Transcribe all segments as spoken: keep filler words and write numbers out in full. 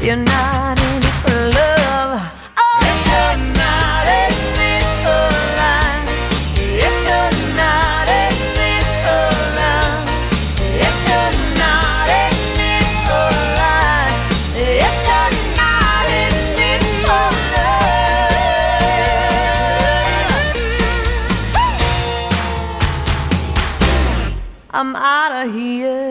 You're not in it for love. Oh, if you're not in it for love, if you're not in it for love, if you're not in it for love, if you're not in it for love, I'm out of here.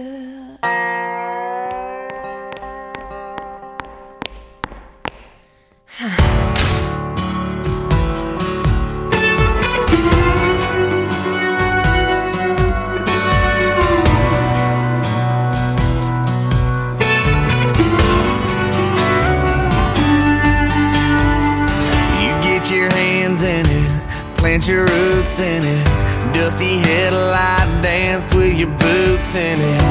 Plant your roots in it. Dusty headlight dance with your boots in it.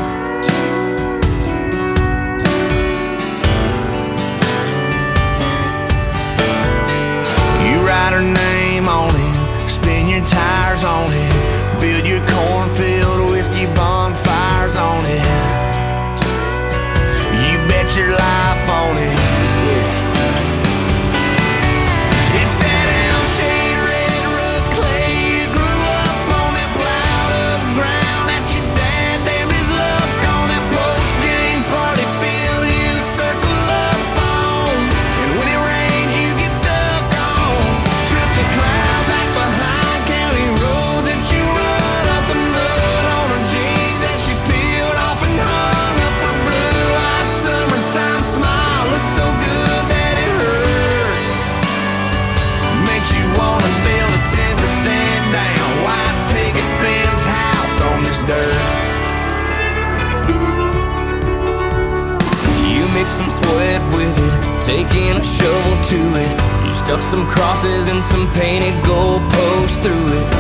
You write her name on it, spin your tires on it, build your cornfield whiskey bonfires on it. You bet your life on it. Some sweat with it, taking a shovel to it. You stuck some crosses and some painted goalposts through it.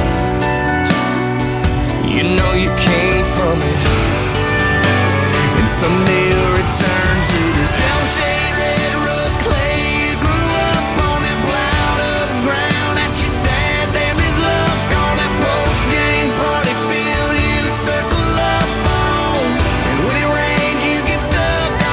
You know you came from it, and someday you'll return to this hell-shade red rust clay. You grew up on that plowed up ground that your dad damned his luck on that post-game party field you circle up on. And when it rains you get stuck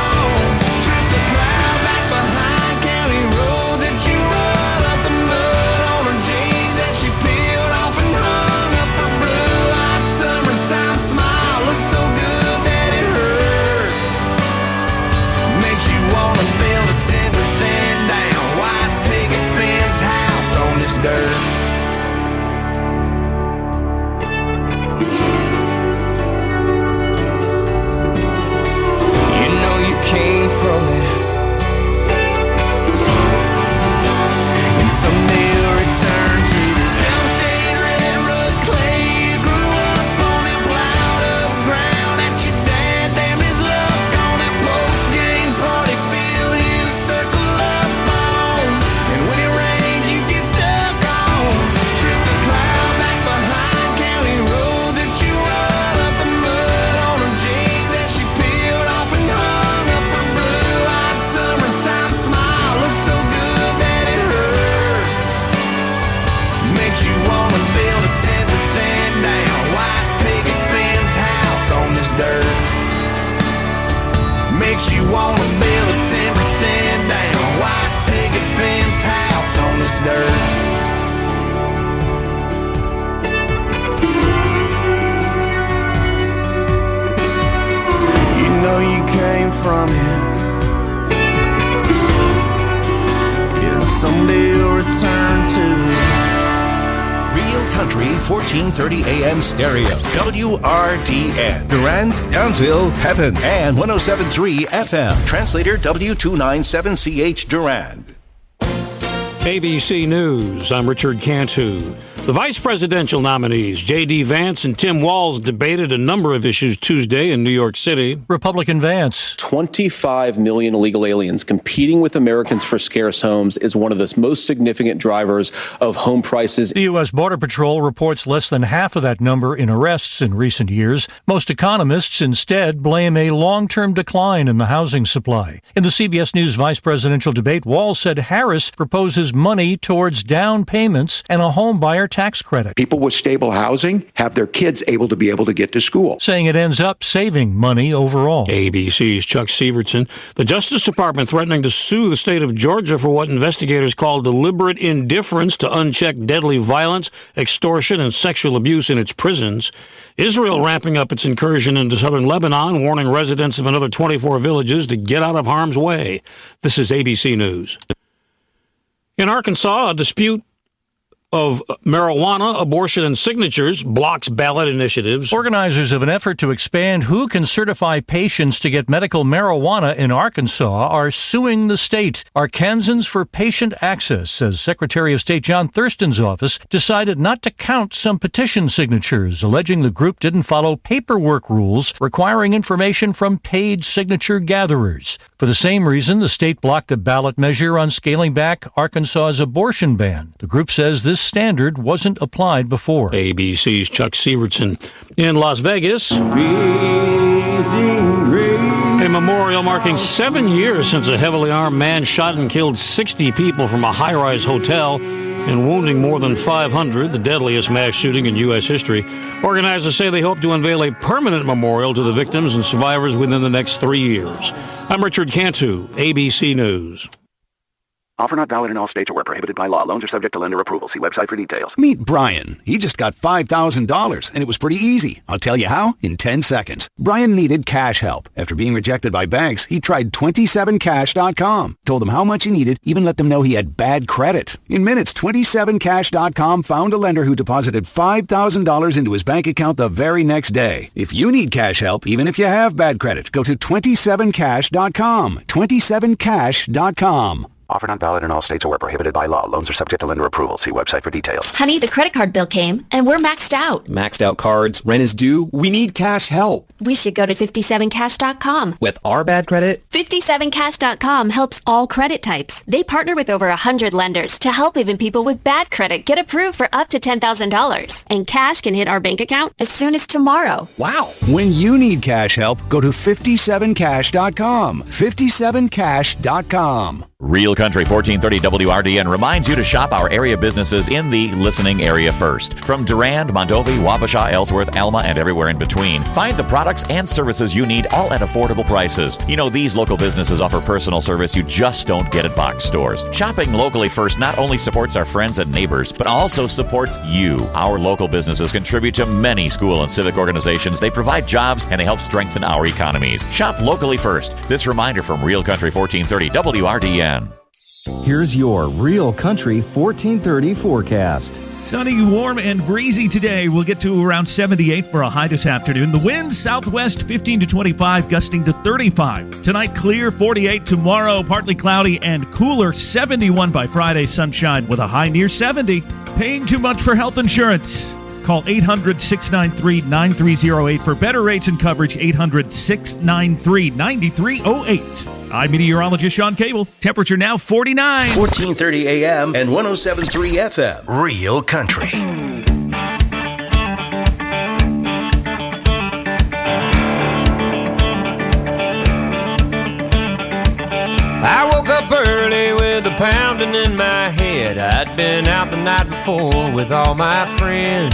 you wanna build a ten percent down white picket fence house on this dirt. You know you came from it, yeah, someday you'll return to it. Real Country fourteen thirty A M stereo. W R D N. Durand, Townsville, Pepin, and one oh seven point three F M. Translator W two ninety-seven C H Durand. A B C News, I'm Richard Cantu. The vice presidential nominees, J D. Vance and Tim Walz, debated a number of issues Tuesday in New York City. Republican Vance. twenty-five million illegal aliens competing with Americans for scarce homes is one of the most significant drivers of home prices. The U S. Border Patrol reports less than half of that number in arrests in recent years. Most economists instead blame a long-term decline in the housing supply. In the C B S News vice presidential debate, Walz said Harris proposes money towards down payments and a home buyer tax credit. People with stable housing have their kids able to be able to get to school. Saying it ends up saving money overall. A B C's Chuck Severson. The Justice Department threatening to sue the state of Georgia for what investigators call deliberate indifference to unchecked deadly violence, extortion, and sexual abuse in its prisons. Israel ramping up its incursion into southern Lebanon, warning residents of another twenty-four villages to get out of harm's way. This is A B C News. In Arkansas, a dispute of marijuana, abortion, and signatures blocks ballot initiatives. Organizers of an effort to expand who can certify patients to get medical marijuana in Arkansas are suing the state. Arkansans for Patient Access says Secretary of State John Thurston's office decided not to count some petition signatures, alleging the group didn't follow paperwork rules requiring information from paid signature gatherers. For the same reason, the state blocked a ballot measure on scaling back Arkansas's abortion ban. The group says this standard wasn't applied before. A B C's Chuck Severson. In Las Vegas, a memorial marking seven years since a heavily armed man shot and killed sixty people from a high-rise hotel and wounding more than five hundred, the deadliest mass shooting in U S history. Organizers say they hope to unveil a permanent memorial to the victims and survivors within the next three years. I'm Richard Cantu, A B C News. Offer not valid in all states or where prohibited by law. Loans are subject to lender approval. See website for details. Meet Brian. He just got five thousand dollars, and it was pretty easy. I'll tell you how in ten seconds. Brian needed cash help. After being rejected by banks, he tried twenty-seven cash dot com. Told them how much he needed, even let them know he had bad credit. In minutes, twenty-seven cash dot com found a lender who deposited five thousand dollars into his bank account the very next day. If you need cash help, even if you have bad credit, go to twenty-seven cash dot com. twenty-seven cash dot com. Offer not valid in all states or where prohibited by law. Loans are subject to lender approval. See website for details. Honey, the credit card bill came, and we're maxed out. Maxed out cards, rent is due. We need cash help. We should go to fifty-seven cash dot com. With our bad credit? fifty-seven cash dot com helps all credit types. They partner with over one hundred lenders to help even people with bad credit get approved for up to ten thousand dollars. And cash can hit our bank account as soon as tomorrow. Wow. When you need cash help, go to fifty-seven cash dot com. fifty-seven cash dot com. Real Country fourteen thirty W R D N reminds you to shop our area businesses in the listening area first. From Durand, Mondovi, Wabasha, Ellsworth, Alma, and everywhere in between. Find the products and services you need all at affordable prices. You know, these local businesses offer personal service you just don't get at box stores. Shopping locally first not only supports our friends and neighbors, but also supports you. Our local businesses contribute to many school and civic organizations. They provide jobs and they help strengthen our economies. Shop locally first. This reminder from Real Country fourteen thirty W R D N. Here's your Real Country fourteen thirty forecast. Sunny, warm, and breezy today. We'll get to around seventy-eight for a high this afternoon. The winds southwest fifteen to twenty-five, gusting to thirty-five. Tonight, clear, forty-eight. Tomorrow, partly cloudy and cooler, seventy-one by Friday, sunshine with a high near seventy. Paying too much for health insurance? Call eight hundred, six nine three, nine three zero eight for better rates and coverage. eight hundred, six nine three, nine three zero eight. I'm meteorologist Sean Cable. Temperature now forty-nine. fourteen thirty A M and one oh seven point three F M. Real Country. I woke up early with a pounding in my head. I'd been out the night before with all my friends.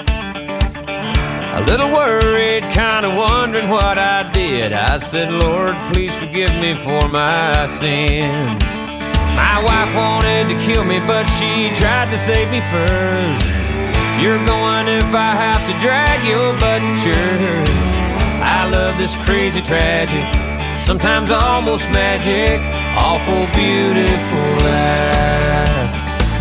A little worried, kind of wondering what I did. I said, Lord, please forgive me for my sins. My wife wanted to kill me, but she tried to save me first. You're going if I have to drag your butt to church. I love this crazy tragic, sometimes almost magic, awful beautiful life.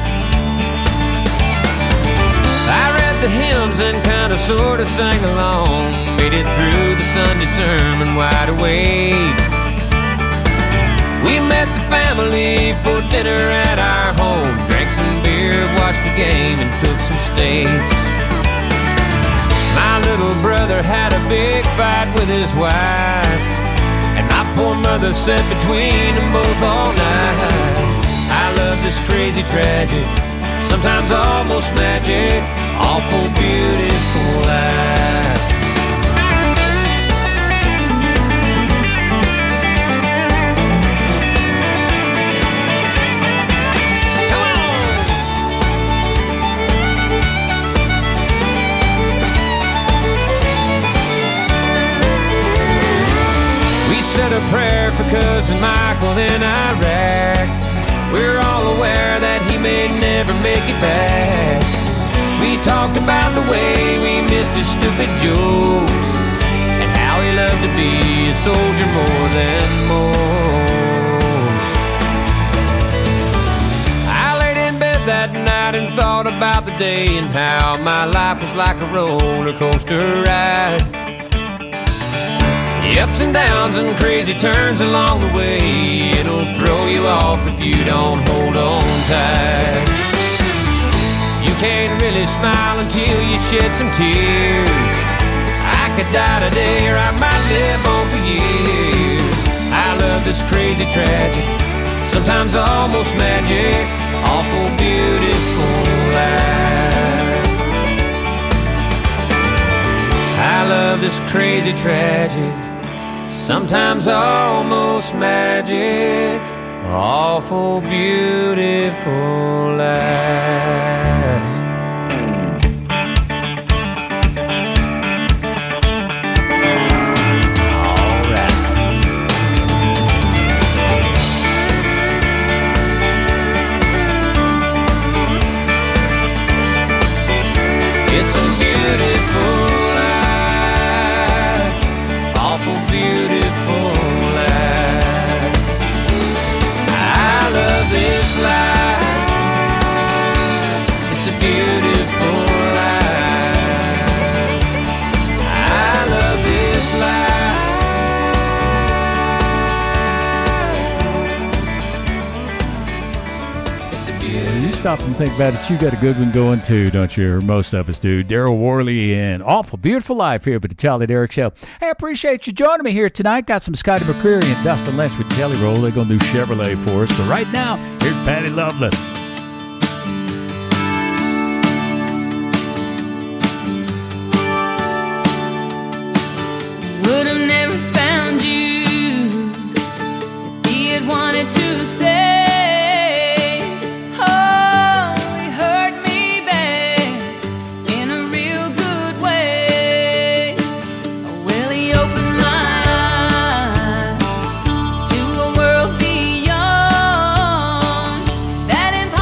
I read the hymns and kind of sort of sang along, made it through the Sunday sermon wide awake. We met the family for dinner at our home, drank some beer, watched the game, and cooked some steaks. My little brother had a big fight with his wife, and my poor mother sat between them both all night. I love this crazy tragic, sometimes almost magic, awful beautiful life. Come on! and Michael in Iraq. We're all aware that he may never make it back. We talked about the way we missed his stupid jokes and how he loved to be a soldier more than most. I laid in bed that night and thought about the day and how my life was like a roller coaster ride. The ups and downs and crazy turns along the way, it'll throw you off if you don't hold on tight. You can't really smile until you shed some tears. I could die today or I might live on for years. I love this crazy tragic, sometimes almost magic, awful beautiful life. I love this crazy tragic, sometimes almost magic, awful beautiful life. It's a beautiful life, awful beautiful life. I love this life. It's a beautiful life. I love this life. It's a beautiful. You stop and think about it, you got a good one going too, don't you? Or most of us do. Daryl Worley and Awful Beautiful Life here with the Charlie Derrick Show. Hey, I appreciate you joining me here tonight. Got some Scotty McCreery and Dustin Lynch with Jelly Roll. They're going to do Chevrolet for us. But right now, here's Patty Loveless. Would have never found you if he had wanted to stay. Oh, he hurt me bad in a real good way. Well, he opened my eyes to a world beyond that impossible.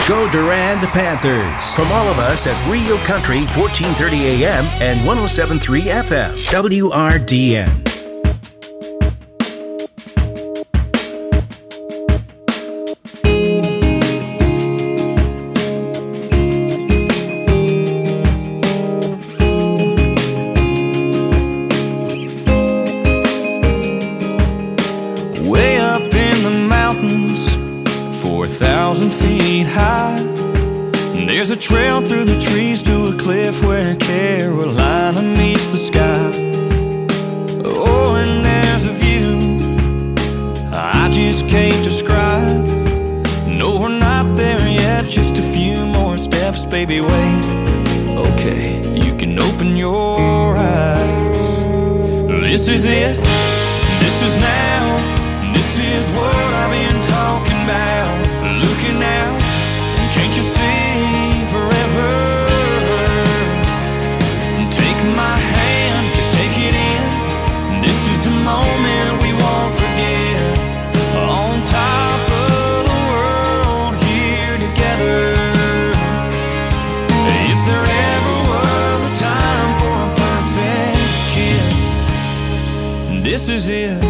Go Durand Panthers. From all of us at Real Country, fourteen thirty A M and one oh seven point three F M, W R D N. There's a trail through the trees to a cliff where Carolina meets the sky. Oh, and there's a view I just can't describe. No, we're not there yet, just a few more steps, baby, wait. Okay, you can open your eyes. This is it, this is now, this is what I've been talking about. Looking out, can't you see? Forever. Take my hand, just take it in. This is a moment we won't forget. On top of the world, here together. If there ever was a time for a perfect kiss, this is it.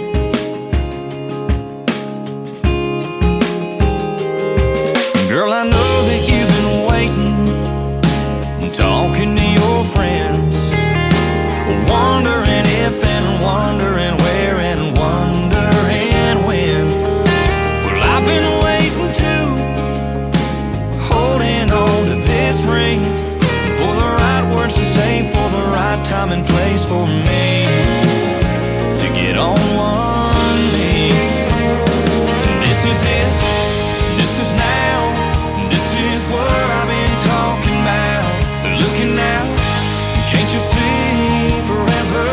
Girl, I know that you've been waiting, talking to your friends, wondering if and wondering where and wondering when. Well, I've been waiting too, holding on to this ring, for the right words to say, for the right time and place for me to get on one knee. This is it, this is now. What I've been talking about, looking out, can't you see forever?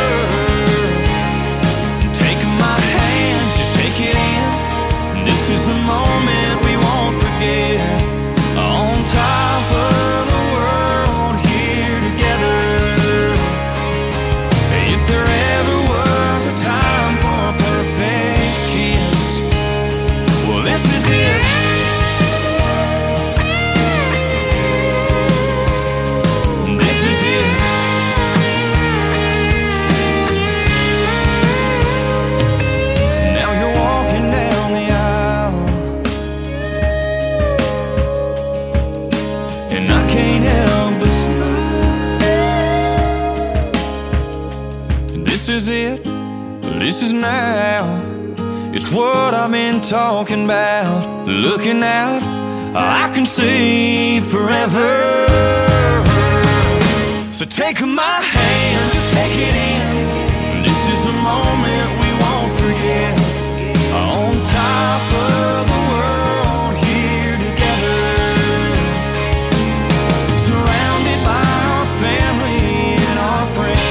Take my hand, just take it in. This is the moment we won't forget. On top of the world, here together. If there ever was a time for a perfect kiss, well, this is it. This is it, this is now. It's what I've been talking about. Looking out, I can see forever. So take my hand, just take it in. This is a moment we won't forget. On top of the world, here together. Surrounded by our family and our friends.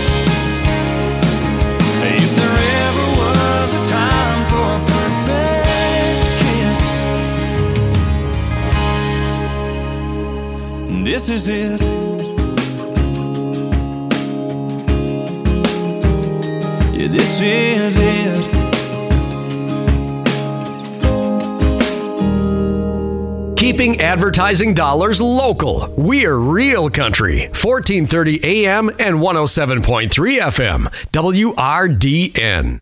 If there ever was a time for a perfect kiss, this is it. Yeah, this is it. Keeping advertising dollars local. We're Real Country, fourteen thirty A M and one oh seven point three F M, W R D N.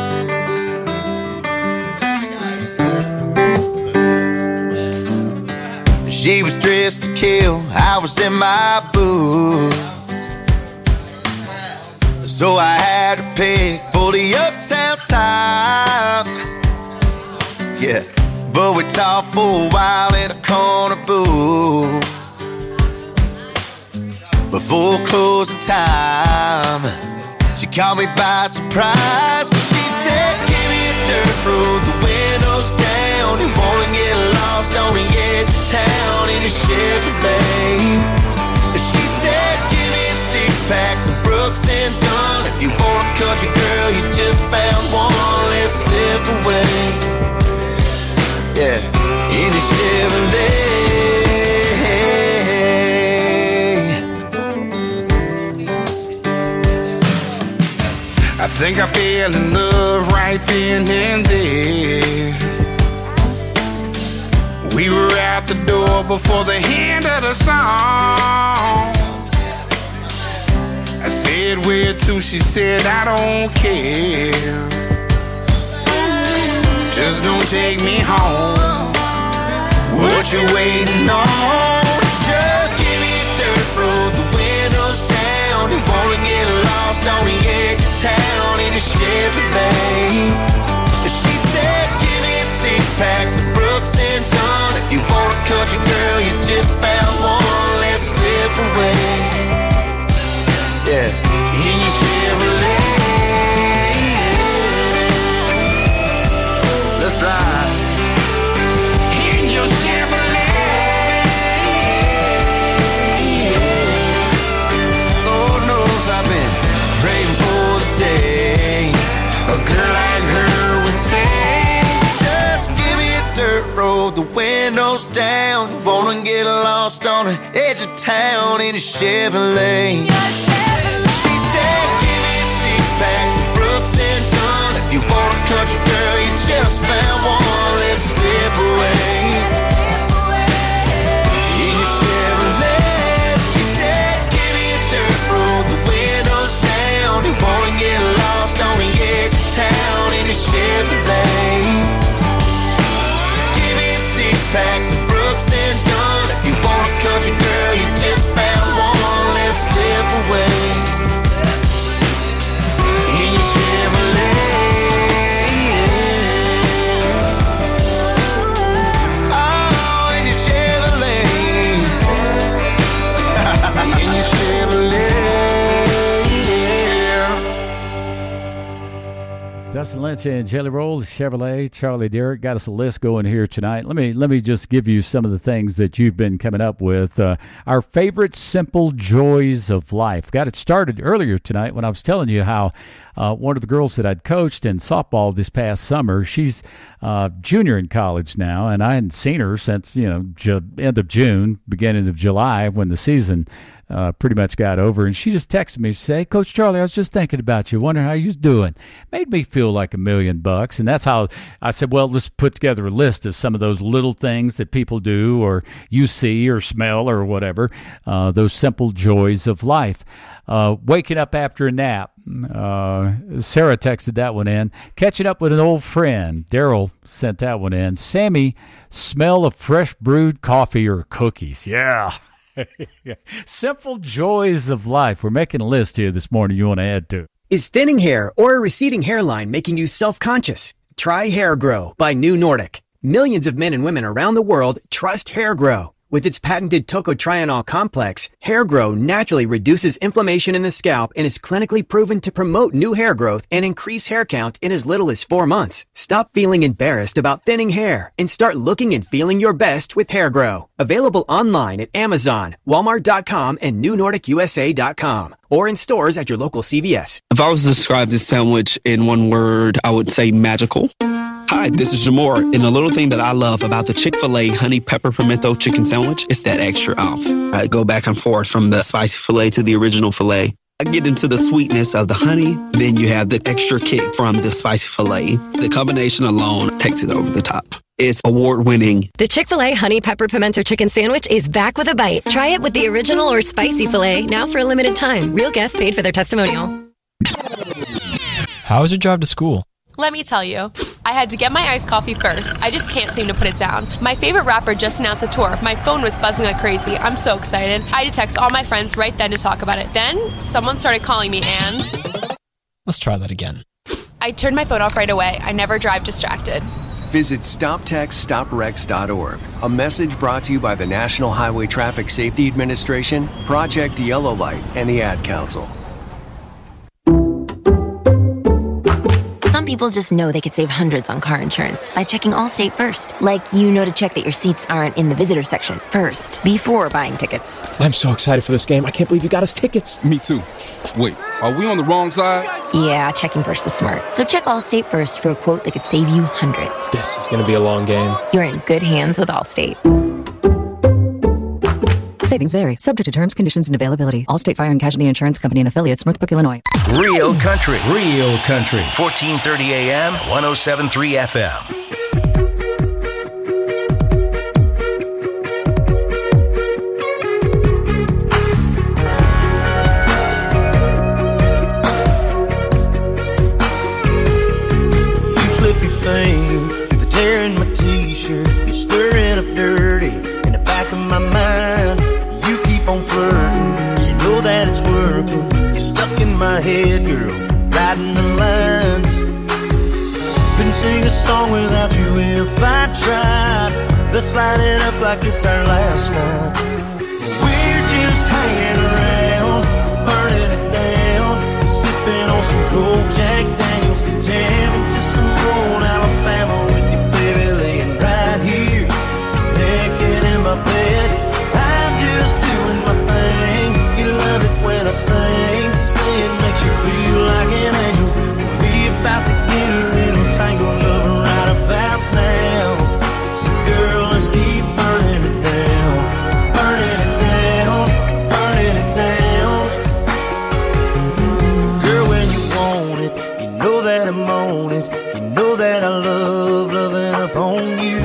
She was dressed to kill, I was in my booth. So I had to pick for the uptown top. Yeah, but we talked for a while in a corner booth. Before closing time, she caught me by surprise. She said, give me a dirt road, the windows down. You wanna get lost on the edge of town in a Chevrolet. She said, give me a six-pack, some Brooks and Dunn. If you want a country girl, you just found one. Let's slip away. Yeah, in a Chevrolet. I think I fell in love right then and there. We were out the door before the end of the song. I said, where to? She said, I don't care. Just don't take me home. What you waiting on? Just give me a dirt road, the windows down. You wanna get lost on the edge of town in a Chevrolet. She said, give me six packs of Brooks and Dunn. If you want a country girl, you just found one. Let's slip away. Yeah, in your Chevrolet. Let's ride in your Chevrolet. Lord knows I've been praying for the day a girl like her would say, just give me a dirt road, the windows down. You wanna get lost on the edge of town in a Chevrolet. She said, give me six packs of Brooks and Dunn. If you want a country girl, you just found one. Let's slip away in your Chevrolet. She said, give me a dirt road, the windows down. You wanna get lost on the edge of town in a Chevrolet. Give me six packs of Brooks and Dunn. If you want a country girl, you just found one. Let's slip away in your Chevrolet. Oh, in your Chevrolet. In your Chevrolet. Dustin Lynch and Jelly Roll, Chevrolet, Charlie Derrick got us a list going here tonight. Let me let me just give you some of the things that you've been coming up with. Uh, our favorite simple joys of life. Got it started earlier tonight when I was telling you how uh, one of the girls that I'd coached in softball this past summer, she's uh, junior in college now, and I hadn't seen her since, you know, ju- end of June, beginning of July when the season Uh, pretty much got over, and she just texted me. She said, hey, Coach Charlie, I was just thinking about you, wondering how you're doing. Made me feel like a million bucks, and that's how I said, well, let's put together a list of some of those little things that people do or you see or smell or whatever, uh, those simple joys of life. Uh, waking up after a nap. Uh, Sarah texted that one in. Catching up with an old friend. Daryl sent that one in. Sammy, smell of fresh brewed coffee or cookies. Yeah. Simple joys of life. We're making a list here this morning you want to add to. Is thinning hair or a receding hairline making you self-conscious? Try Hair Grow by New Nordic. Millions of men and women around the world trust Hair Grow. With its patented tocotrienol complex, Hair Grow naturally reduces inflammation in the scalp and is clinically proven to promote new hair growth and increase hair count in as little as four months. Stop feeling embarrassed about thinning hair and start looking and feeling your best with Hair Grow. Available online at Amazon, Walmart dot com, and New Nordic U S A dot com, or in stores at your local C V S. If I was to describe this sandwich in one word, I would say magical. Hi, this is Jamor, and the little thing that I love about the Chick-fil-A honey pepper pimento chicken sandwich is that extra oomph. I go back and forth from the spicy filet to the original filet. I get into the sweetness of the honey, then you have the extra kick from the spicy filet. The combination alone takes it over the top. It's award-winning. The Chick-fil-A Honey Pepper Pimento Chicken Sandwich is back with a bite. Try it with the original or spicy filet, now for a limited time. Real guests paid for their testimonial. How is your drive to school? Let me tell you, I had to get my iced coffee first. I just can't seem to put it down. My favorite rapper just announced a tour. My phone was buzzing like crazy. I'm so excited. I had to text all my friends right then to talk about it. Then, someone started calling me and... Let's try that again. I turned my phone off right away. I never drive distracted. Visit stop text stop wrecks dot org. A message brought to you by the National Highway Traffic Safety Administration, Project Yellow Light, and the Ad Council. Some people just know they could save hundreds on car insurance by checking Allstate first. Like, you know to check that your seats aren't in the visitor section first, before buying tickets. I'm so excited for this game. I can't believe you got us tickets. Me too. Wait, are we on the wrong side? Yeah, checking first is smart. So check Allstate first for a quote that could save you hundreds. This is going to be a long game. You're in good hands with Allstate. Savings vary. Subject to terms, conditions, and availability. Allstate Fire and Casualty Insurance Company and Affiliates, Northbrook, Illinois. Real country. Real country. fourteen thirty A M, one oh seven point three F M. bed, girl, writing the lines. Couldn't sing a song without you if I tried. Let's light it up like it's our last night. We're just hanging around, burning it down, sipping on some cold Jack Daniels, jamming to some old Alabama with you, baby, laying right here, naked in my bed. I'm just doing my thing. You love it when I sing, say it makes you feel like an angel. We about to get a little tangled up right about now. So girl, let's keep burning it down, burning it down, burning it down. Girl, when you want it, you know that I'm on it. You know that I love loving upon you.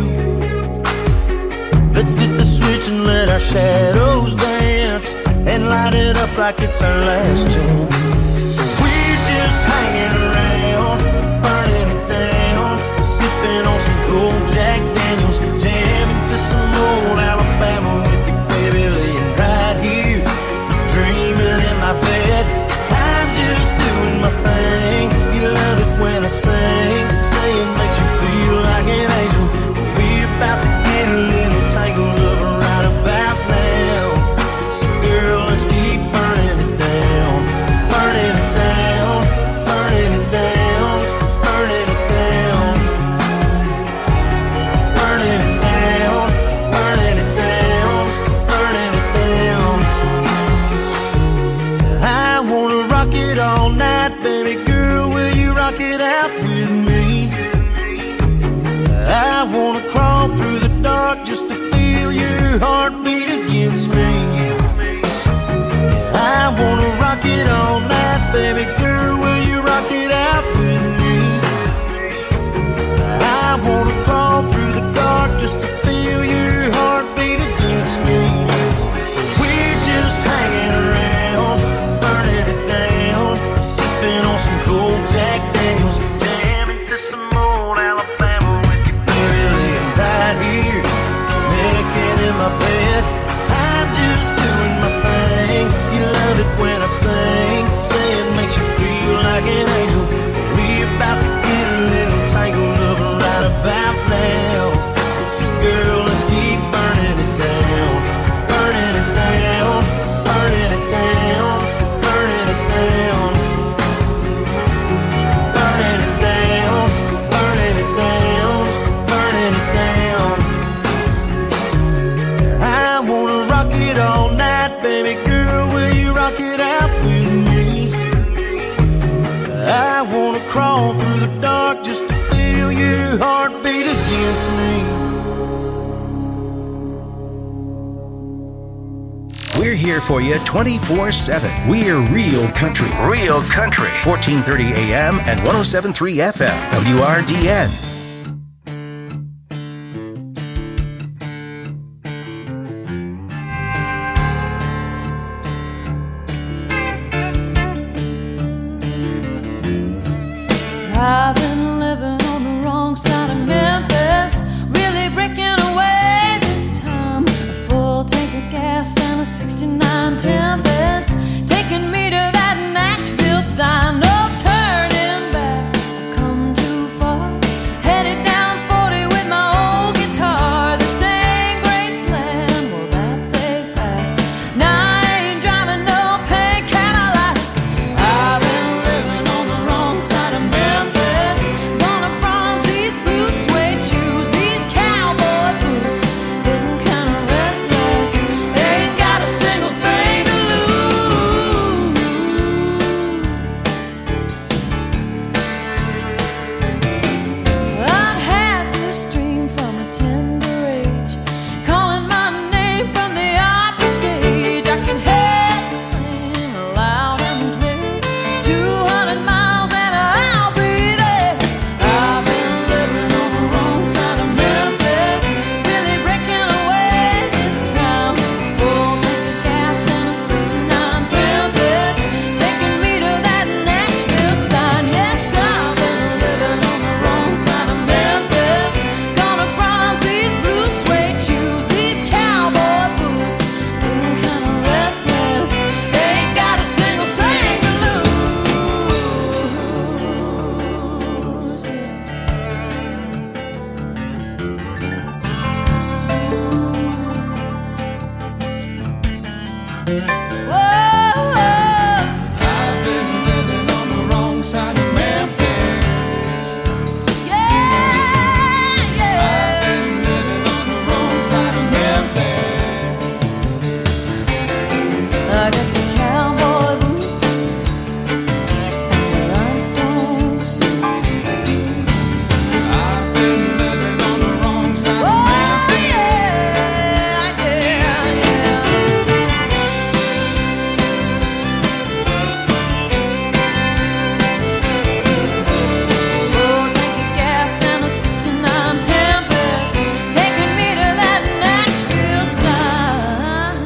Let's hit the switch and let our shadows dance, and light it up like it's our last chance. We're just hanging around, burning it down, sipping on some cold Jack Daniels, jamming to some old Alabama with you, baby, laying right here, dreaming in my bed. I'm just doing my thing. You love it when I sing, say it makes you feel like an angel. We're about to get a little tangled up right about now. So girl, let's keep burning it down, burning it down, burning it down, burning it down, burning it down, burning it down, burning it down. I wanna rock it all night, baby girl, will you rock it out with me? I wanna crawl through the dark just to feel your heartbeat against me. I wanna rock it all night, baby girl, will you rock it out with me? I wanna crawl through the dark just to feel your heartbeat against me. We're just hanging around, burning it down, sipping on some cold Jack Daniels, jamming to some old Alabama with you, baby, laying right here, naked in my bed. I'm just doing my thing. You love it when I sing, say it makes you feel like an angel. We about to get a little tangled up right about now. So girl, let's keep burning it down, burning it down, burning it down, burning it down, burning it down, burning it down, burning it down. I wanna rock it all night, baby girl, will you rock it out with me? I wanna crawl through the dark just to feel your heartbeat against me. We're here for you twenty-four seven. We're Real Country. Real Country. fourteen thirty A M and one oh seven point three F M. W R D N. I've been living on the wrong side of Memphis, really breaking away this time. A full tank of gas and a sixty-nine Tempest, taking me to that Nashville sign. No turning back, I've come too far, headed down forty with my old guitar. This ain't Graceland, well that's a fact. Now I ain't driving no pink Cadillac. I've been living on the wrong side of Memphis, side of Memphis. I got the cowboy boots and the rhinestone suit. I've been living on the wrong side Oh, of Memphis. yeah, yeah, yeah. Oh, tank of gas and a sixty-nine Tempest, taking me to that Nashville side.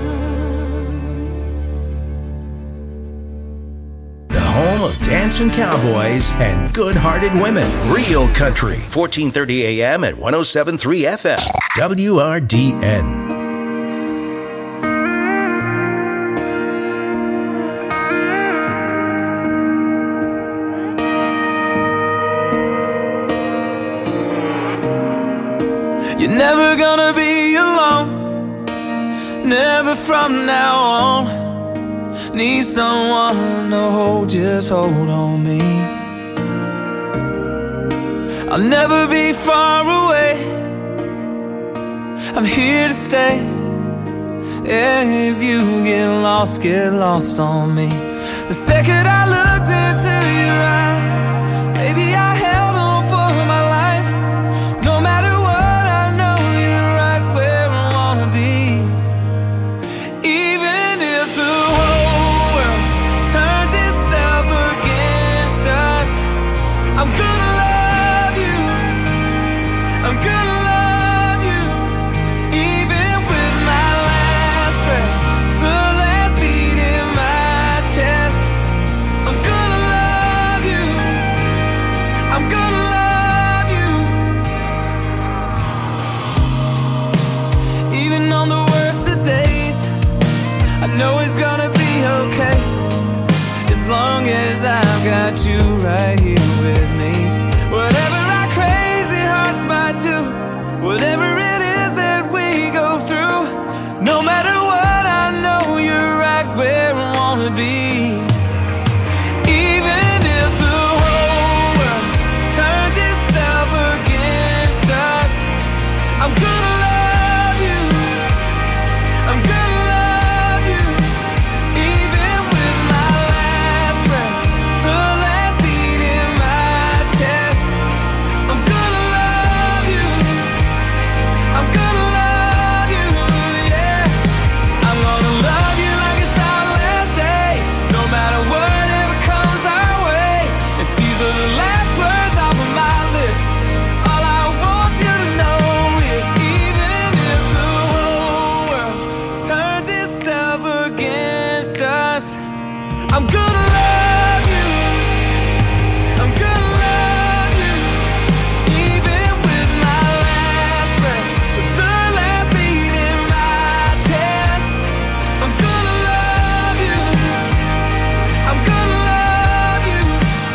The home of dancing cowboys and good-hearted women. Real Country, fourteen thirty A M at one oh seven point three F M. W R D N. You're never gonna be alone, never from now on. Need someone to hold, just hold on me. I'll never be far away, I'm here to stay. Yeah, if you get lost, get lost on me. The second I looked into your eyes, baby, I held on for my life. No matter what, I know you're right where I wanna be. Even if the whole world turns itself against us, I'm gonna love you, I'm gonna love you. Even with my last breath, the last beat in my chest, I'm gonna love you, I'm gonna love you. Even on the worst of days, I know it's gonna be okay, as long as I've got you right here with me. Whatever our crazy hearts might do, whatever it is that we go through, no matter what, I know you're right where I wanna be. Even if the whole world turns itself against us, I'm gonna love you, I'm gonna love you. Even with my last breath, the last beat in my chest, I'm gonna love you, I'm gonna love you, yeah. I'm gonna love you like it's our last day, no matter whatever comes our way. If these are the last words off of my lips, all I want you to know is, even if the whole world turns itself against us, I'm gonna love you, I'm gonna love you. Even with my last breath, the last beat in my chest, I'm gonna love you, I'm gonna love you.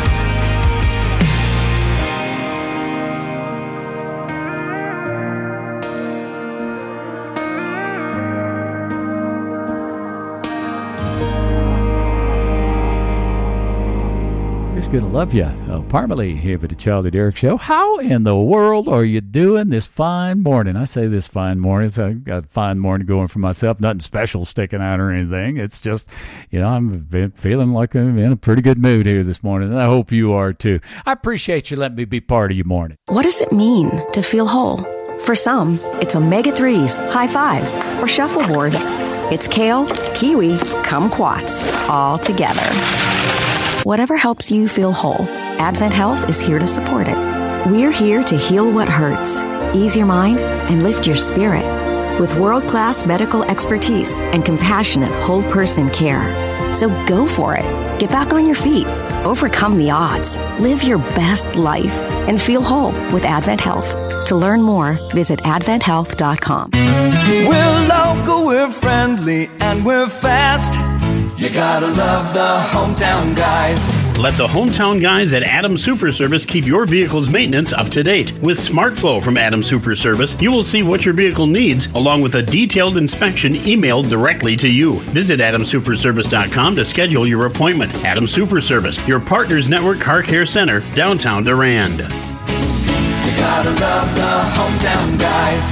Here's Gonna Love Ya. Uh, Parmalee here for the Charlie Derrick Show. How in the world are you doing this fine morning? I say this fine morning, so I've got a fine morning going for myself. Nothing special sticking out or anything. It's just, you know, I'm been feeling like I'm in a pretty good mood here this morning, and I hope you are too. I appreciate you letting me be part of your morning. What does it mean to feel whole? For some, it's omega threes, high fives, or shuffleboard. Yes. It's kale, kiwi, kumquats, all together. Whatever helps you feel whole, Advent Health is here to support it. We're here to heal what hurts, ease your mind, and lift your spirit. With world-class medical expertise and compassionate whole person care. So go for it. Get back on your feet. Overcome the odds. Live your best life and feel whole with Advent Health. To learn more, visit advent health dot com. We're local, we're friendly, and we're fast. You gotta love the hometown guys. Let the hometown guys at Adams Super Service keep your vehicle's maintenance up to date. With SmartFlow from Adams Super Service, you will see what your vehicle needs, along with a detailed inspection emailed directly to you. Visit adams super service dot com to schedule your appointment. Adams Super Service, your Partners Network Car Care Center, downtown Durand. You gotta love the hometown guys.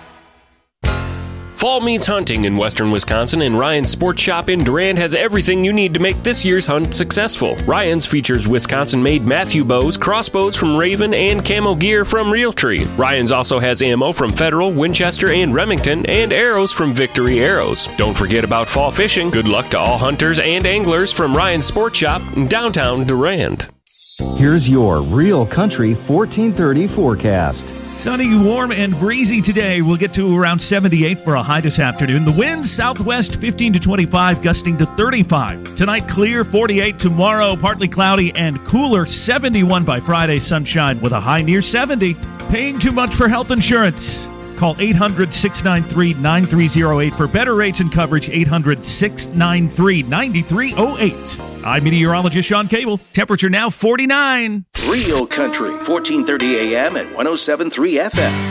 Fall meets hunting in western Wisconsin, and Ryan's Sports Shop in Durand has everything you need to make this year's hunt successful. Ryan's features Wisconsin-made Matthew bows, crossbows from Raven, and camo gear from Realtree. Ryan's also has ammo from Federal, Winchester, and Remington, and arrows from Victory Arrows. Don't forget about fall fishing. Good luck to all hunters and anglers from Ryan's Sports Shop in downtown Durand. Here's your Real Country fourteen thirty forecast. Sunny, warm, and breezy today. We'll get to around seventy-eight for a high this afternoon. The winds southwest fifteen to twenty-five, gusting to thirty-five. Tonight, clear, forty-eight. Tomorrow, partly cloudy and cooler, seventy-one by Friday, sunshine with a high near seventy. Paying too much for health insurance? Call eight hundred, six nine three, nine three zero eight for better rates and coverage. eight hundred, six nine three, nine three zero eight. I'm meteorologist Sean Cable. Temperature now forty-nine. Real Country, fourteen thirty A M and one oh seven point three F M.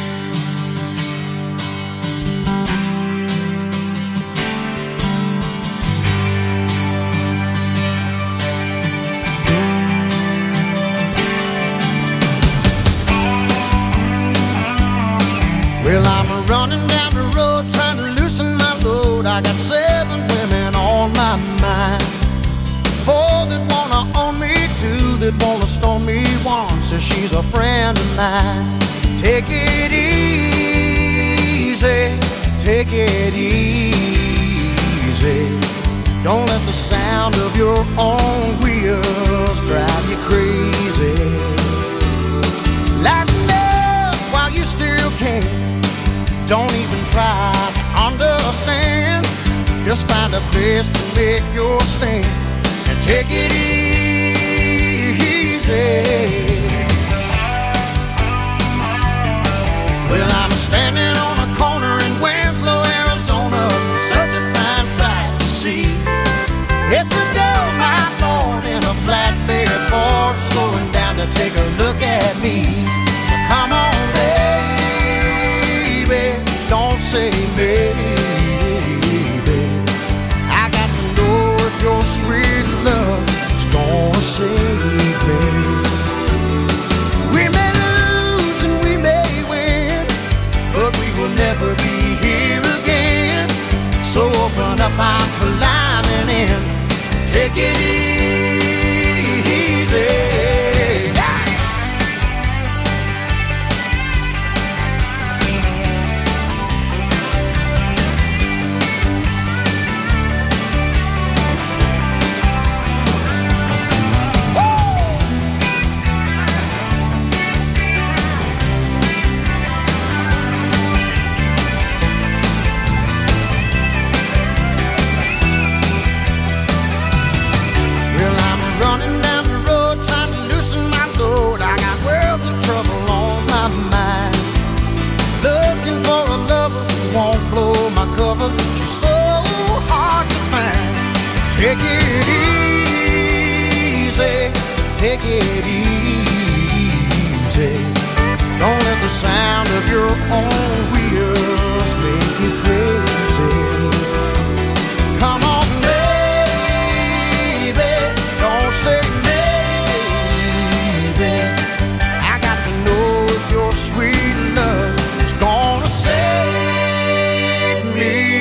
Well, I'm running down the road trying to loosen my load. I got seven women on my mind. Four that wanna own me, two that wanna stone me, one says she's a friend of mine. Take it easy, take it easy. Don't let the sound of your own wheels drive you crazy. Lighten up while you still can. Don't even try to understand. Just find a place to make your stand and take it easy. Well, I'm standing on a corner in Winslow, Arizona. Such a fine sight to see. It's a gold mine Lord in a flatbed Ford, slowing down to take a look at me. So come on, baby, don't say maybe. I got to know if your sweet love is gonna save me. We may lose and we may win, but we will never be here again. So open up, I'm climbing in. Take it easy. Take it easy, take it easy. Don't let the sound of your own wheels make you crazy. Come on, baby, don't say maybe. I got to know if your sweet love is gonna save me.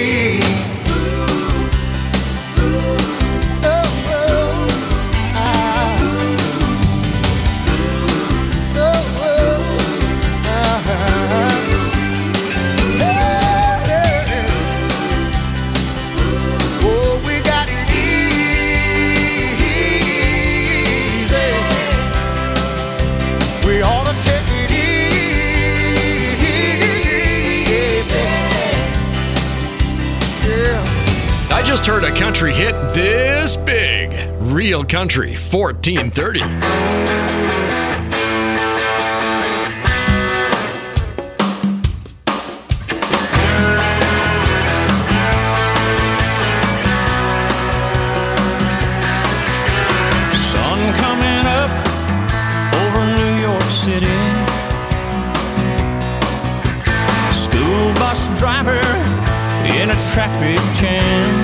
Just heard a country hit this big. Real Country fourteen thirty. a traffic jam.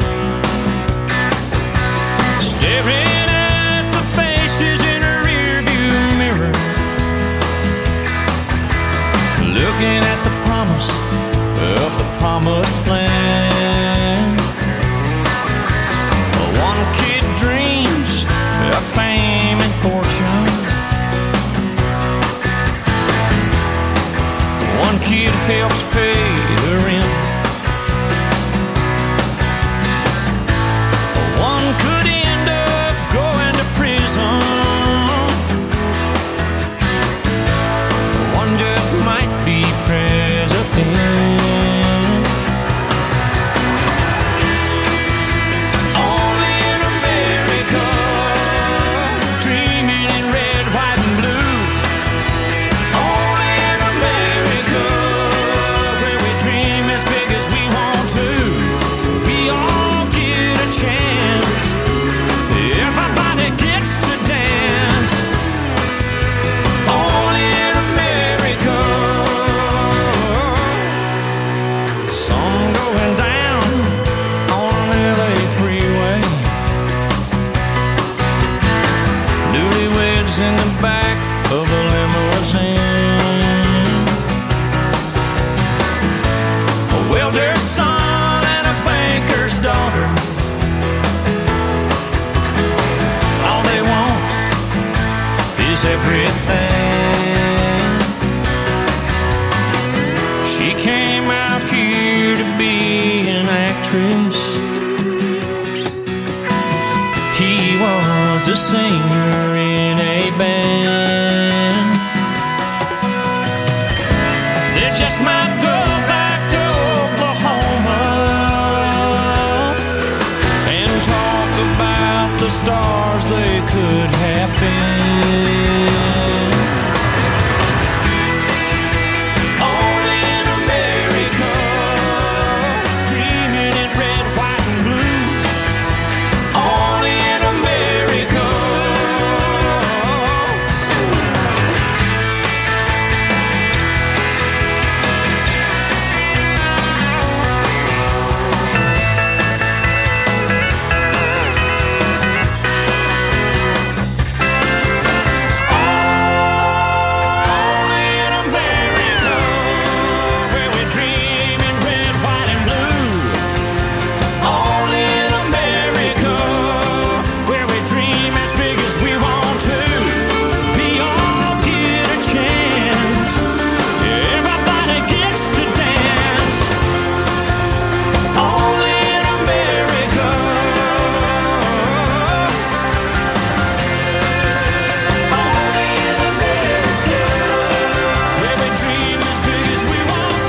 Staring at the faces in a rearview mirror, looking at the promise of the promised plan. One kid dreams of fame and fortune. One kid helps pay the rent. One could end up going to prison. One just might be president. Only in America, dreaming in red, white, and blue. Only in America, where we dream as big as we want to. We all get a chance. Everybody gets to dance. Only in America. Sun going down on an L A freeway. Newlyweds in the back of a limousine. A welder's son and a banker's daughter. All they want is everything. She came out here to be an actress. He was a singer in a band. They just might go back to Oklahoma and talk about the stars they could have been. Only in America, dreaming in red, white, and blue. Only in America. Only in America, where we dream in red, white, and blue. Only in America, where we dream as big as we want to. We all get a chance. Everybody gets to dance. Only in America. Only in America, where we dream as big as we want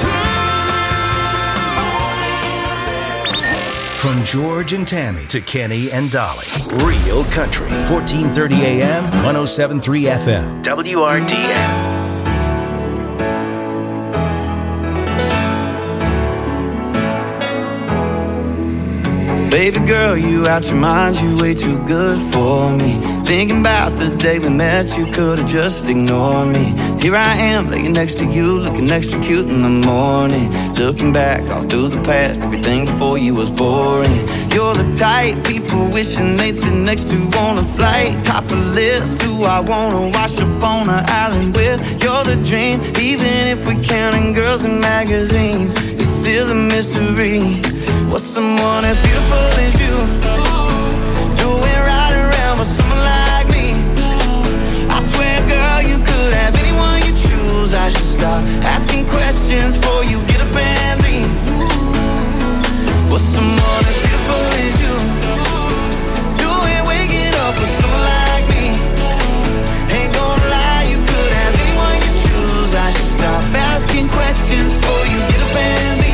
to. From George and Tammy to Kenny and Dolly. Real Country. fourteen thirty A M, one oh seven point three F M. W R D N. Baby girl, you out your mind, you way too good for me. Thinking about the day we met, you could've just ignored me. Here I am, laying next to you, looking extra cute in the morning. Looking back all through the past, everything before you was boring. You're the type people wishing they'd sit next to on a flight. Top of the list, who I wanna wash up on an island with. You're the dream, even if we're counting girls in magazines. It's still a mystery. What's someone as beautiful as you doing right around with someone like me? I swear, girl, you could have anyone you choose. I should stop asking questions before you get up and leave. What's someone as beautiful as you doing, waking up with someone like me? Ain't gonna lie, you could have anyone you choose. I should stop asking questions before you get up and leave.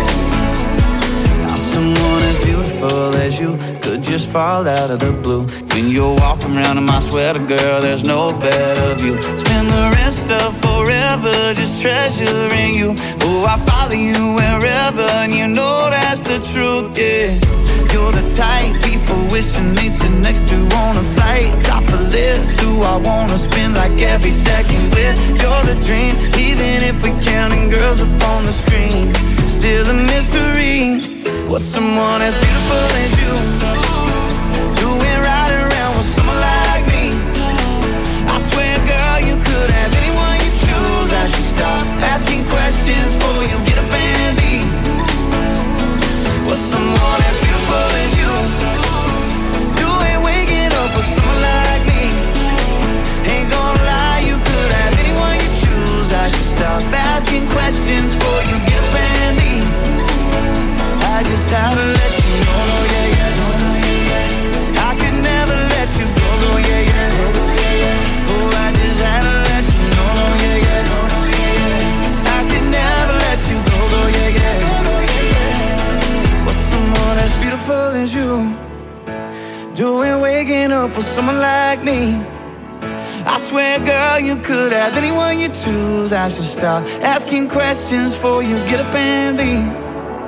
Someone as beautiful as you could just fall out of the blue. When you're walking around in my sweater, girl, there's no better view. Spend the rest of forever just treasuring you. Oh, I follow you wherever, and you know that's the truth, yeah. You're the type people wishing they'd sit next to on a flight. Top of the list, who I wanna spend like every second with. You're the dream, even if we're counting girls up on the screen. still a mystery. What's someone as beautiful as you doing right around with someone like me? I swear, girl, you could have anyone you choose. I should stop asking questions before you get up and leave. What's someone as beautiful as you doing waking up with someone like me? Ain't gonna lie, you could have anyone you choose. I should stop asking questions before you get up and leave. I just had to let you know, no, yeah, yeah. I could never let you go, no, yeah, yeah. Oh, I just had to let you know, no, yeah, yeah. I could never let you go, no, yeah, yeah. What's someone as beautiful as you doing waking up with someone like me? I swear, girl, you could have anyone you choose. I should stop asking questions before you get up and leave.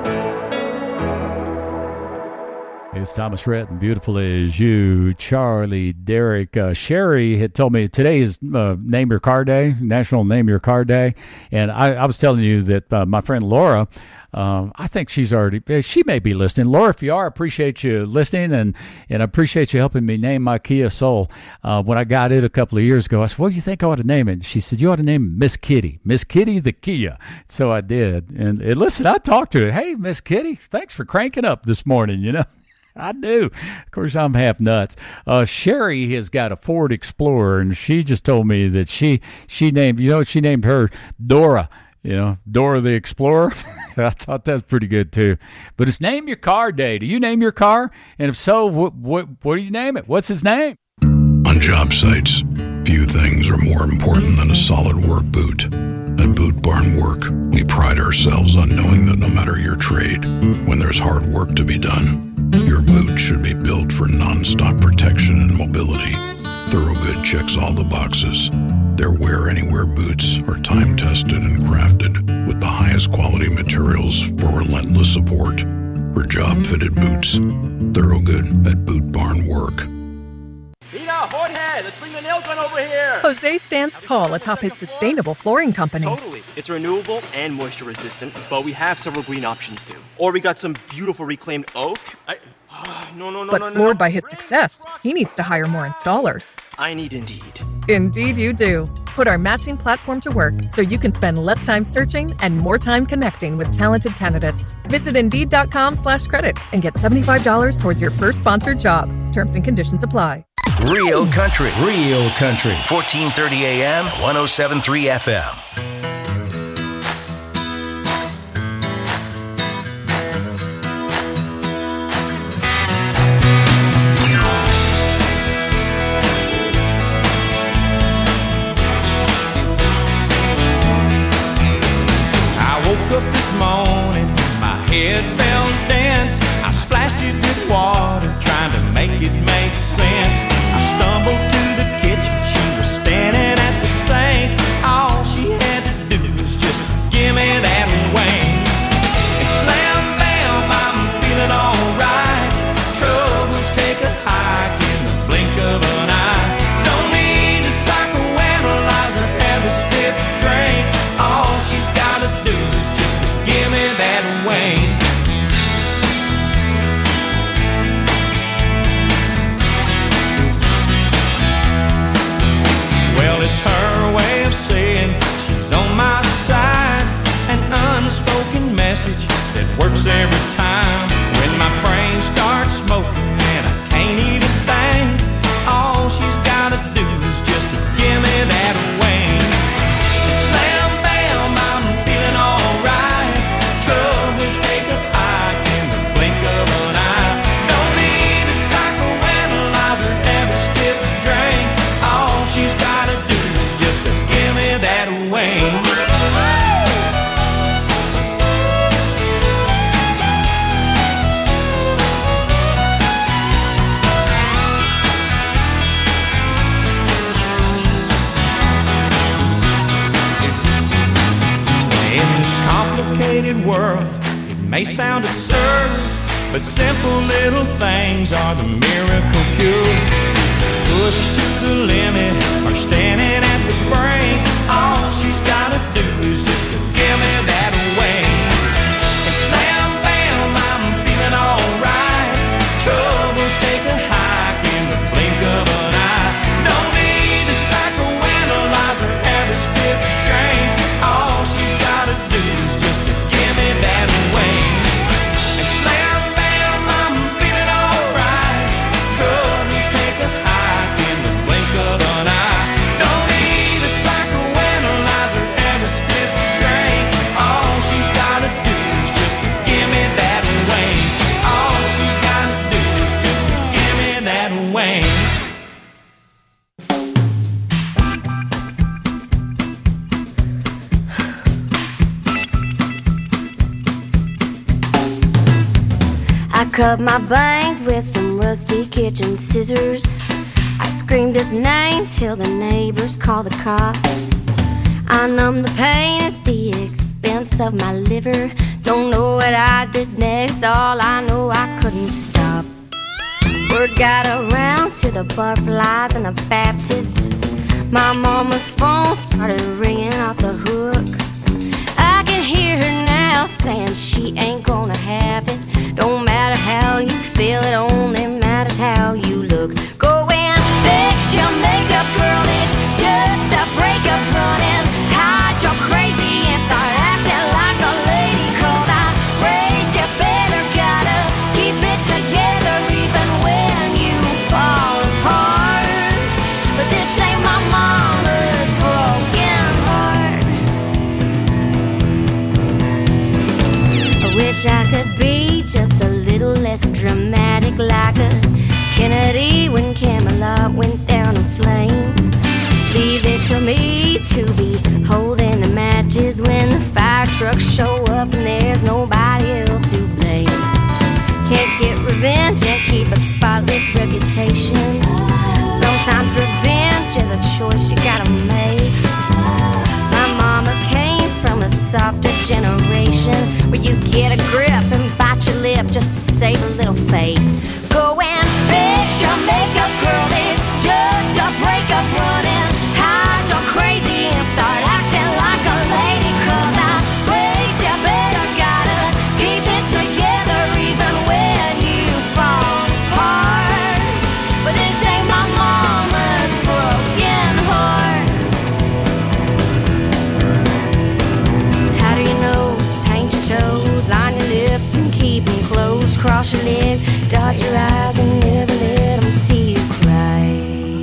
It's Thomas Rhett and Beautiful As You, Charlie, Derek. Uh, Sherry had told me today is uh, Name Your Car Day, National Name Your Car Day. And I, I was telling you that uh, my friend Laura, um, I think she's already, she may be listening. Laura, if you are, I appreciate you listening, and, and I appreciate you helping me name my Kia Soul. Uh, when I got it a couple of years ago, I said, what do you think I ought to name it? She said, you ought to name it Miss Kitty, Miss Kitty the Kia. So I did. And, and listen, I talked to it. Hey, Miss Kitty, thanks for cranking up this morning, you know. I do. Of course, I'm half nuts. Uh, Sherry has got a Ford Explorer, and she just told me that she she named, you know, she named her Dora, you know, Dora the Explorer. I thought that's pretty good, too. But it's Name Your Car Day. Do you name your car? And if so, what, what, what do you name it? What's his name? On job sites, few things are more important than a solid work boot. At Boot Barn Work, we pride ourselves on knowing that no matter your trade, when there's hard work to be done, your boot should be built for non-stop protection and mobility. Thorogood checks all the boxes. Their Wear Anywhere boots are time-tested and crafted with the highest quality materials for relentless support. For job-fitted boots, Thorogood at Boot Barn Work. Nina, Jorge, let's bring the nail gun over here. Jose stands tall atop his sustainable flooring company. Totally. It's renewable and moisture resistant, but we have several green options too. Or we got some beautiful reclaimed oak. I, uh, no, no, no, but no, no. floored no. by his success, he needs to hire more installers. I need Indeed. Indeed you do. Put our matching platform to work so you can spend less time searching and more time connecting with talented candidates. Visit Indeed.com slash credit and get seventy-five dollars towards your first sponsored job. Terms and conditions apply. Real Country. Real Country. fourteen thirty A M, one oh seven point three F M. I woke up this morning, my head felt dense. I splashed it with water, trying to make it make sense. I stumbled to the kitchen, she was standing at the sink. All she had to do was just give me that wing. And slam bam, I'm feeling alright. Troubles take a hike in the blink of an eye. Don't need to psychoanalyze or have a stiff drink. All she's gotta do is just give me that wing. Well, it's her way of saying she's on my side. An unspoken message that works every time. When my brain starts smoking and I can't even think, all she's gotta do is just give me that wing. And slam bam, I'm feeling alright. Troubles take a hike in the blink of an eye. Don't need a psychoanalyze or have a stiff drink. All she's gotta do is just to give me that wing. In this complicated world, it may sound absurd, but simple little things are the miracle cure. Pushed to the limit or standing at the brink, all she's gotta do is just to give me that wing. cut my bangs with some rusty kitchen scissors. I screamed his name till the neighbors called the cops. I numbed the pain at the expense of my liver. Don't know what I did next, all I know I couldn't stop. Word got around to the butterflies and the Baptist. My mama's phone started ringing off the hook. I can hear her now saying she ain't gonna have it. Don't matter how you feel, it only matters how you look. Go and fix your makeup, girl, it's just a breakup. Running, hide your crazy and start acting like a lady. Cause I raised you better, gotta keep it together even when you fall apart. But this ain't my mama's broken heart. I wish I could be just a little less dramatic, like a Kennedy when Camelot went down in flames. Leave it to me to be holding the matches when the fire trucks show up and there's nobody else to blame. Can't get revenge and keep a spotless reputation. Sometimes revenge is a choice you gotta make. My mama came from a softer generation where you get a grip and bite your lip just to save a little face. Go and fix your makeup, girl, it's just a breakup. Running, hide your crazy and start acting like a lady. Cause I raised you better, gotta keep it together even when you fall apart. But this ain't my mama's broken heart. How do you nose, paint your toes, line your lips and keep them closed. Cross your legs, dot your eyes and never let them see you cry.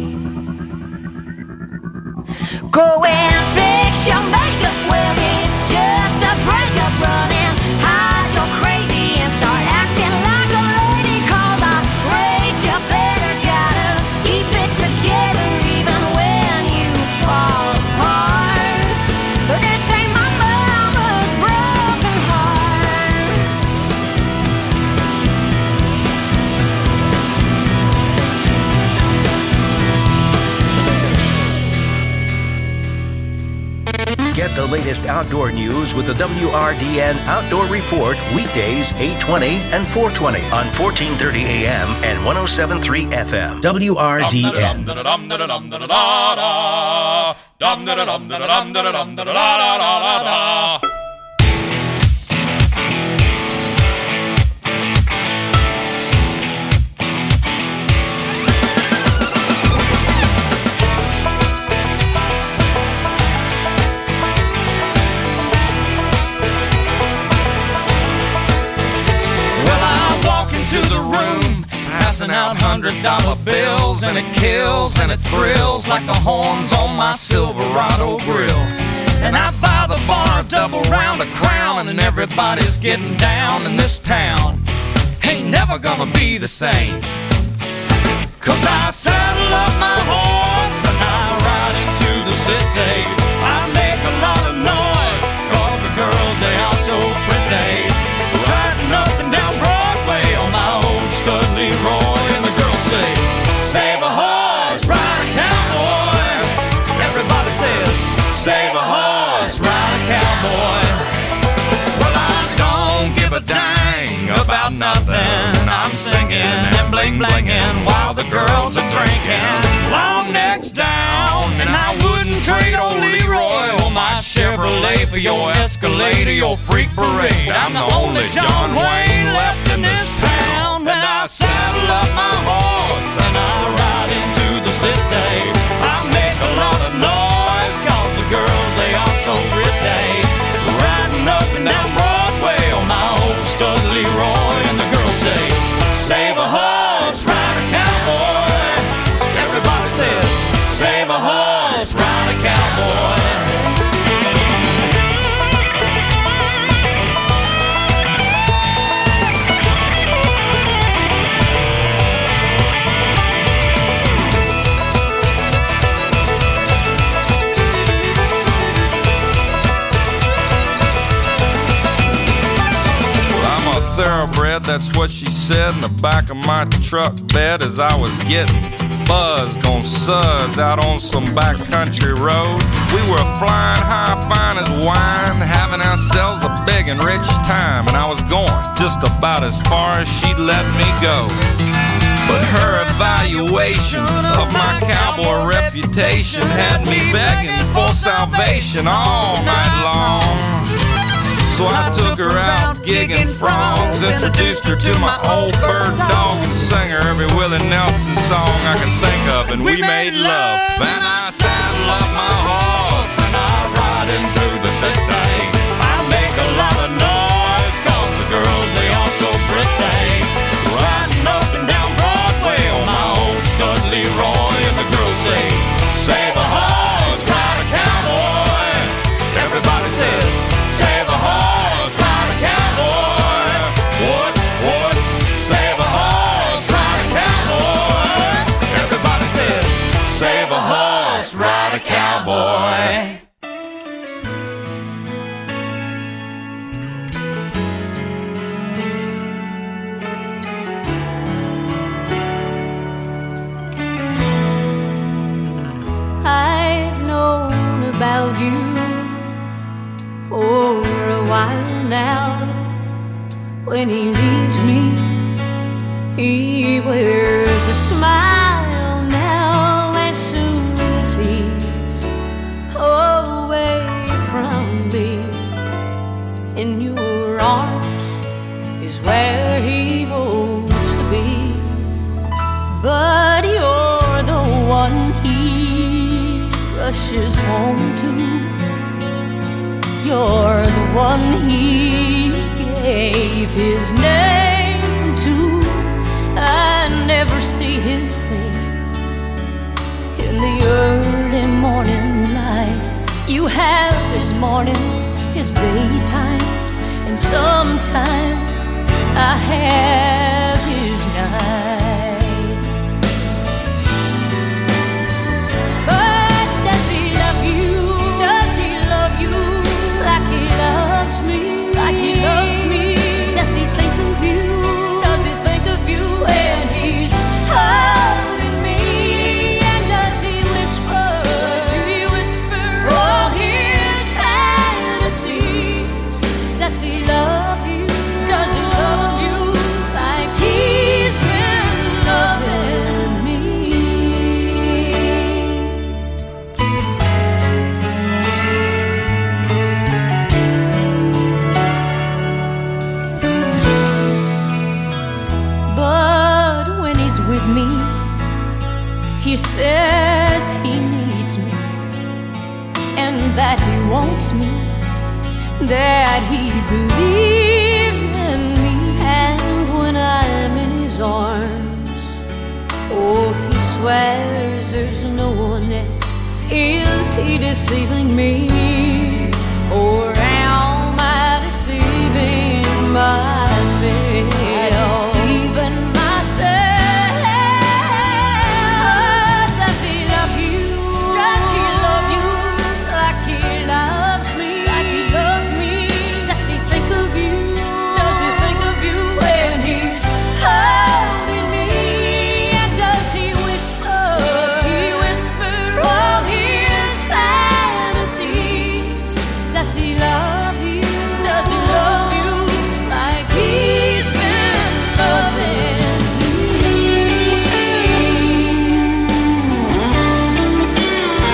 Go and fix your makeup, well it's just a breakup. Running, hide your crazy and start acting like a lady. Cause I raised you better, gotta keep it together even when you fall apart. But this ain't my mama's broken heart. Get the latest outdoor news with the W R D N Outdoor Report weekdays eight twenty and four twenty on fourteen thirty A M and one oh seven point three F M. W R D N. To the room, passing out hundred dollar bills, and it kills and it thrills like the horns on my Silverado grill. And I buy the bar a double round of Crown, and everybody's getting down in this town. Ain't never gonna be the same. Cause I saddle up my horse and I ride into the city. I make a lot of noise, cause the girls, they are so pretty. Riding up and down Broadway on my old stud Leroy, and the girls say, save a horse, ride a cowboy. Everybody says, save a horse, ride a cowboy. Well, I don't give a dang about nothing. I'm singing and bling blinging while the girls are drinking. Long necks down, and I wouldn't trade old Leroy or my Chevrolet for your Escalade or your freak parade. I'm the only John Wayne left in this town. And I saddle up my horse and I ride into the city. I make a lot of noise cause the girls, they are so pretty. Riding up and down Broadway on my old stud Leroy, and the girls say, save a horse, ride a cowboy. Everybody says, save a horse, ride a cowboy. bed, that's what she said in the back of my truck bed as I was getting buzzed on suds out on some backcountry road. We were flying high, fine as wine, having ourselves a big and rich time, and I was going just about as far as she'd let me go. But her evaluation of my cowboy reputation had me begging for salvation all night long. So I took her out gigging frogs, introduced her to my old bird dog, and sang her every Willie Nelson song I could think of, and we made love. And I saddle up my horse and I ride him through the city. I make a lot of noise, cause the girls, they all so pretty. Riding up and down Broadway on my old stud Leroy, and the girls say, save a horse, ride a cowboy. Everybody says, save a horse, ride a cowboy. What, what? Save a horse, ride a cowboy. Everybody says, save a horse, ride a cowboy. I've known about you for a while now. When he leaves me, he wears a smile now. As soon as he's away from me, in your arms is where he wants to be. But you're the one he rushes home to. You're the one he gave his name to. I never see his face in the early morning light. You have his mornings, his daytimes, and sometimes I have his nights. But does he love you? Does he love you? Like he loves me, like he loves me. Does he think of you? Does he think of you when he's holding me? And does he whisper? Does he whisper all his fantasies? Does he love you? Does he love you like he's been loving me? But when he's with me, he says he needs me, and that he wants me, that he believes in me. And when I'm in his arms, oh, he swears there's no one else. Is he deceiving me, or